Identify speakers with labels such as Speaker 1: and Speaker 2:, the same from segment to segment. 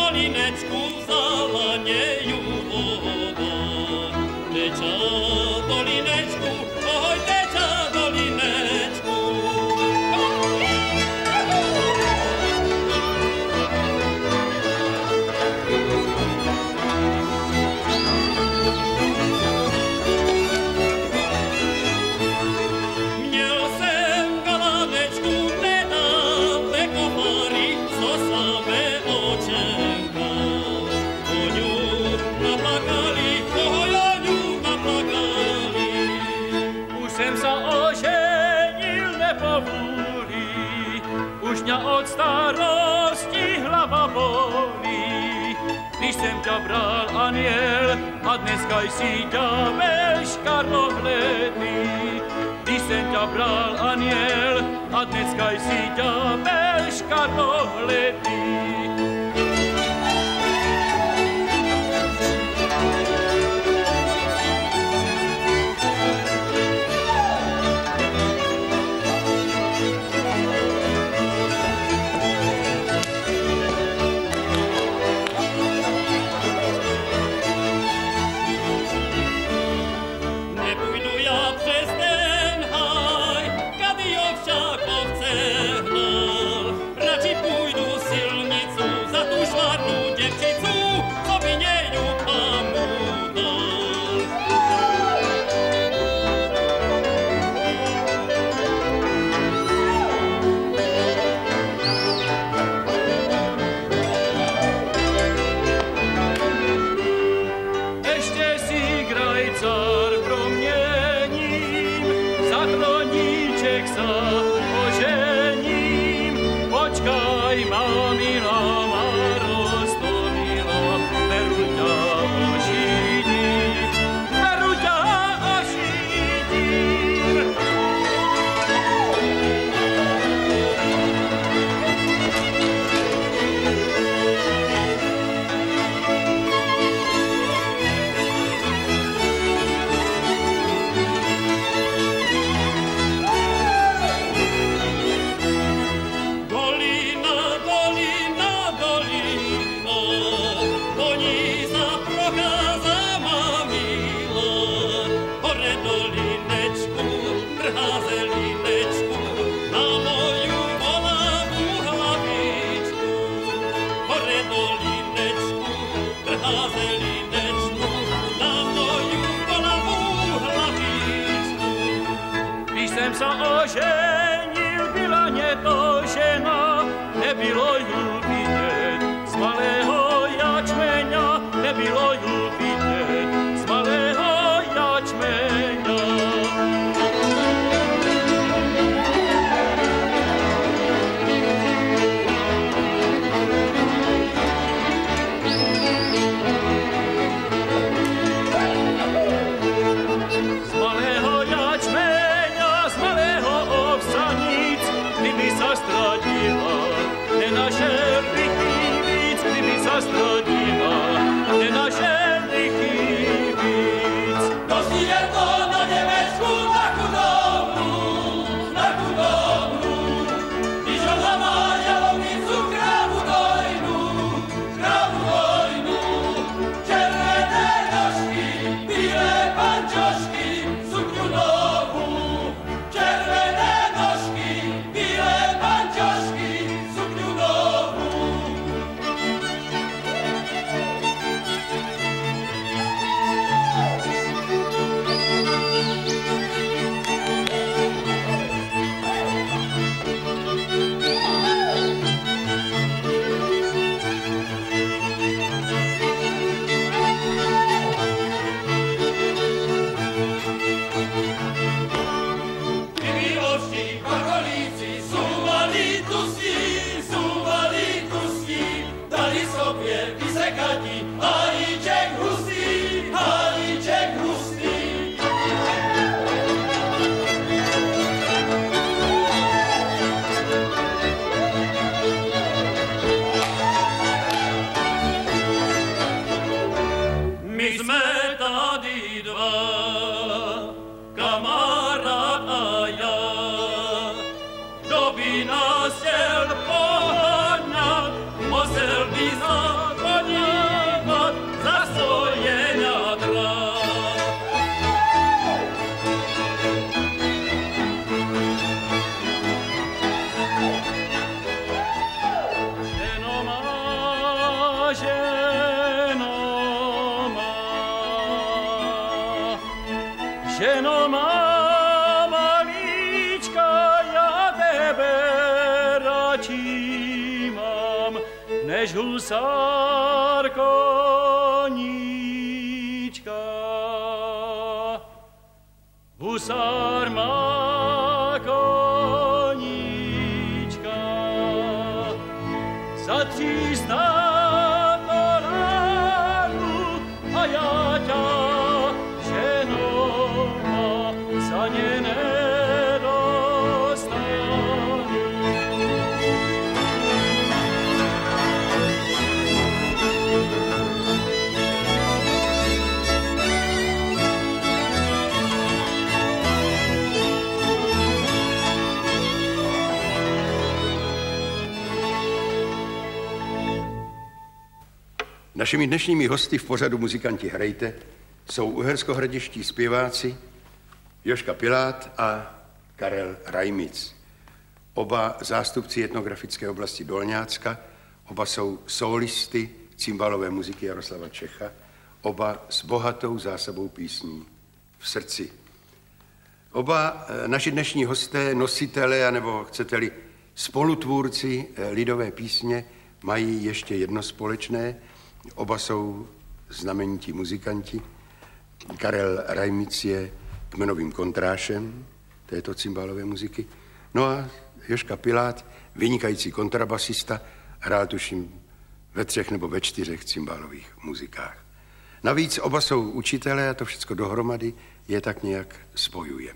Speaker 1: dolinečku zalanejú voda. Teča dolinečku, oj, teča dolinečku. Měl jsem galanečku nedaleko Mary, co samé očenka. Oňu naplakali, oj, oňu naplakali.
Speaker 2: Už jsem sa oženil nepovúli, už mňa od starosti hlava bolí. Když jsem ťa bral, aniel, a dneska si ďábel škarohledný. Když jsem ťa bral, aniel, a dneska si ďábel škarohledný.
Speaker 1: Nepůjdu já přes ten haj, kady ovčákovce hnal. Radši půjdu silnicu za tu švárnu děvčicu, co by něju pamu dal.
Speaker 2: Ešte si grajcar proměním, za troníček sa ožením. Počkaj, má milá, má roztomilá, veru ťa ožidím, veru ťa ožidím.
Speaker 1: Dolina, dolina, dolina, po ní sa procházama milá. Hore dolinečku, trhá zelinečku, na moju volavú hlavičku. Hore dolinečku, trhá zelinečku, na moju volavú hlavičku.
Speaker 2: Když jsem sa oženil, byla to žena, nebylo ju vidět z malého jačmeňa, nebylo ju vidět z malého jačmeňa. Z malého jačmeňa, z malého ovsaníc, kdyby sa stratila, nenašel bych jí víc, kdyby sa stratila, nenašel bych jí víc.
Speaker 1: Dosti je to na Německu na chudobnu, na chudobnu. Když ona má jalovnicu, krávu dojnu, červené nožky, bílé pančošky, sukňu novú. Červené nožky, bílé pančošky, sukňu novú. Ty ovši, pacholíci, súvali kusí, dali sobě vysekati, halíček hustý, halíček hustý. My jsme tady dva, kamarád a já. Kdo by nás chtěl pohnat, musel by za
Speaker 2: ženo má malíčka, já tebe radši mám, než husár koníčka. Husár má koníčka za 300 $, a já ťa, ženo má, za ně nedostanu.
Speaker 3: Našimi dnešními hosty v pořadu Muzikanti hrajte jsou uherskohradiští zpěváci Jožka Pilát a Karel Rajmic. Oba zástupci etnografické oblasti Dolňácka, oba jsou sólisty cymbalové muziky Jaroslava Čecha, oba s bohatou zásobou písní v srdci. Oba naši dnešní hosté, nositelé, anebo chcete-li spolutvůrci lidové písně, mají ještě jedno společné. Oba jsou znamenití muzikanti. Karel Rajmic je kmenovým kontrášem této cymbálové muziky. No a Jožka Pilát, vynikající kontrabasista, hrál tuším ve 3 nebo ve 4 cymbálových muzikách. Navíc oba jsou učitelé a to všechno dohromady je tak nějak spojuje.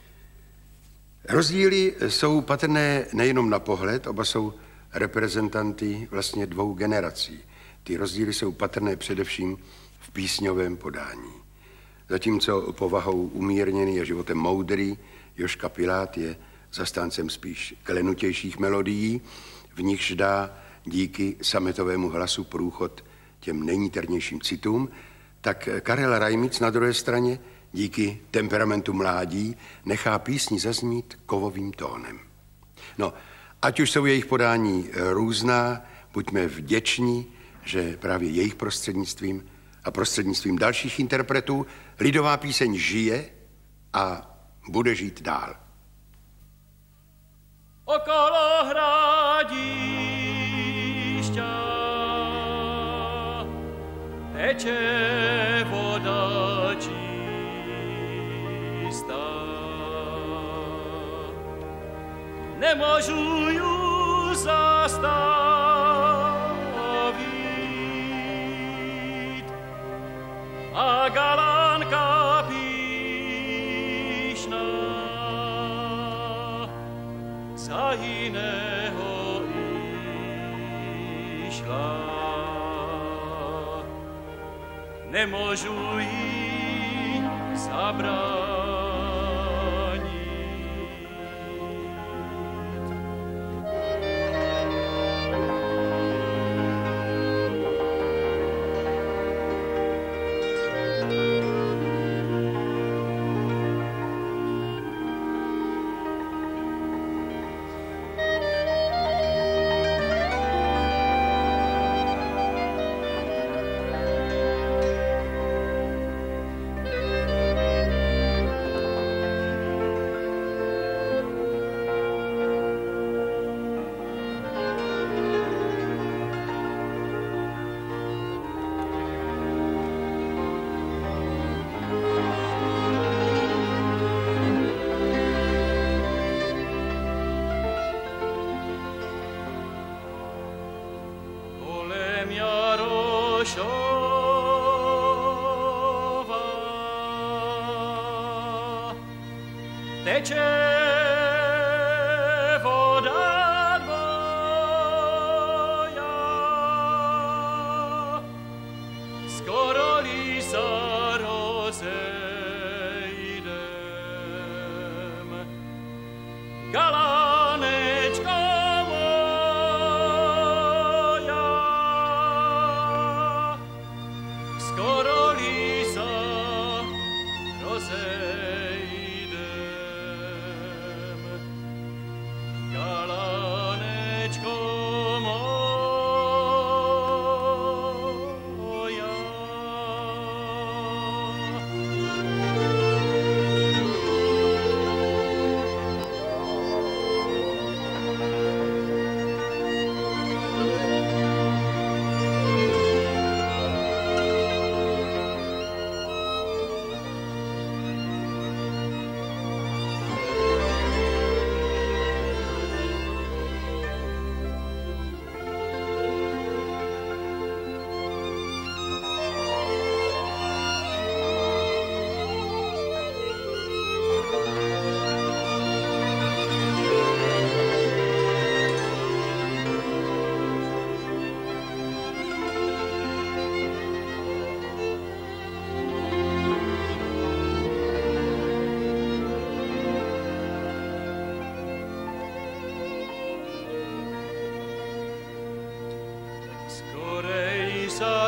Speaker 3: Rozdíly jsou patrné nejenom na pohled, oba jsou reprezentanty vlastně 2 generací. Ty rozdíly jsou patrné především v písňovém podání. Zatímco povahou umírněný a životem moudrý, Jožka Pilát je zastáncem spíš klenutějších melodií, v nichž dá díky sametovému hlasu průchod těm nejniternějším citům, tak Karel Rajmic na druhé straně díky temperamentu mládí nechá písni zaznít kovovým tónem. No, ať už jsou jejich podání různá, buďme vděční, že právě jejich prostřednictvím a prostřednictvím dalších interpretů lidová píseň žije a bude žít dál.
Speaker 2: Okolo hradišťa teče voda čistá. Nemůžu ju zastavit a galánka píšná za jiného išla. Nemůžu jí zabránit. Teče voda dvoja, skoro li sa rozejdem. Galánečko moja, skoro li sa rozejdem.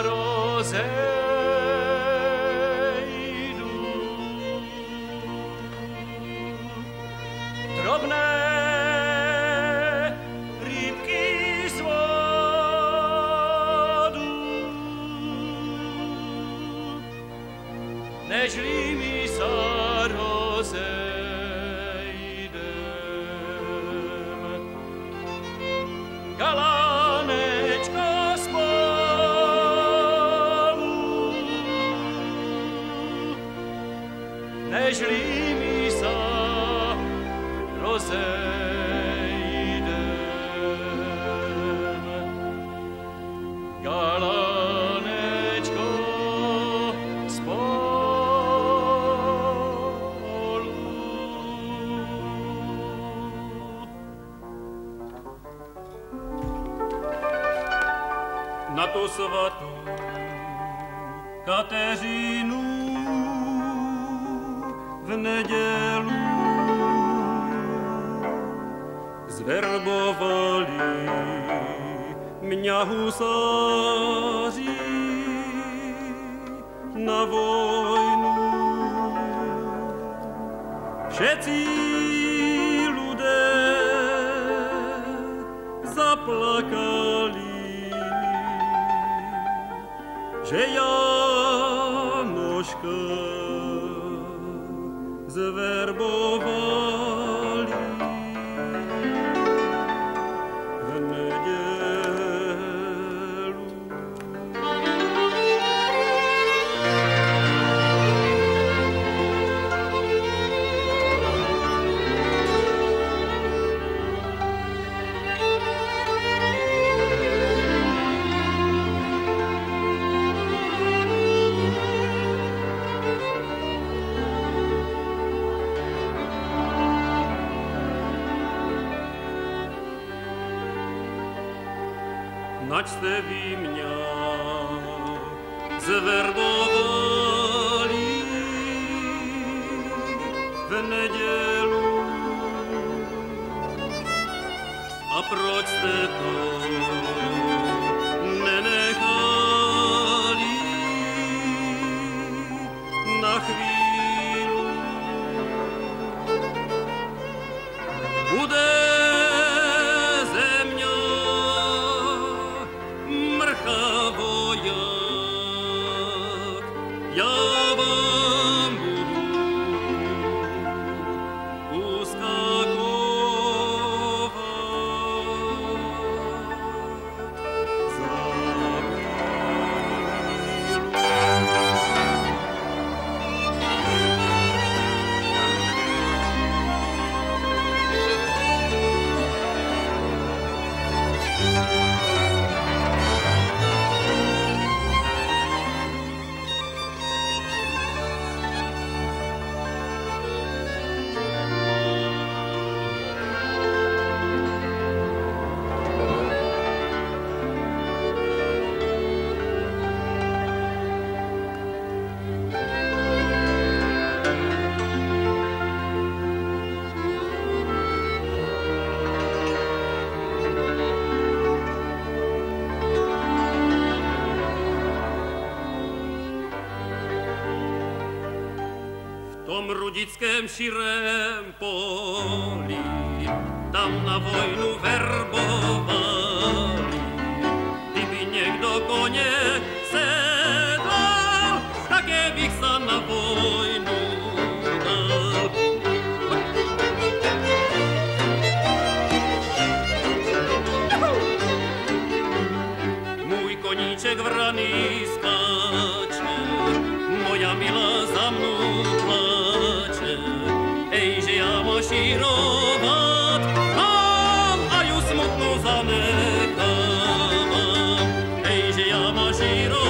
Speaker 2: rozejdu. Drobné rybky z vodu, nežli mi sa rozejdem. Galánečko spolu, nežli mi sa rozejdem. Galánečko spolu. Na tu svatú Kateřinu v nedělu zverbovali mňa husáři na vojnu. Všetci ľudé zaplakali, že Janoška zverbovali v nedělu. Nač ste vy mňa zverbovali v nedělu. A proč ste to nenechali na chvíľu? Bude ja vám budu uskakovať za tom rudickém širém poli, tam na vojnu verbovali. Kdyby někdo koně sedlal, také bych sa na vojnu dal. Můj koníček vraný skáče, moja milá za mnou pláče. Ejže ja mašírovat mám a ju smutno zanechávam. Ejže ja mašírovat